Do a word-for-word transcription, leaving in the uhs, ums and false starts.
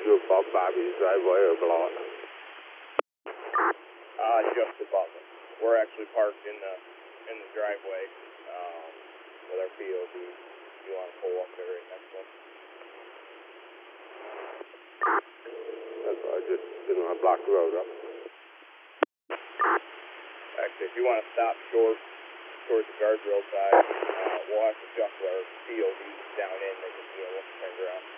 you above Bobby's driveway or below it? Uh, just above it. We're actually parked in the in the driveway um, with our P O V. If you want to pull up there right next one. That's why I just didn't want to block the road up. Actually, if you want to stop short towards the guardrail side, uh, we'll have to shuffle our P O V down in, make it, you know, turn around.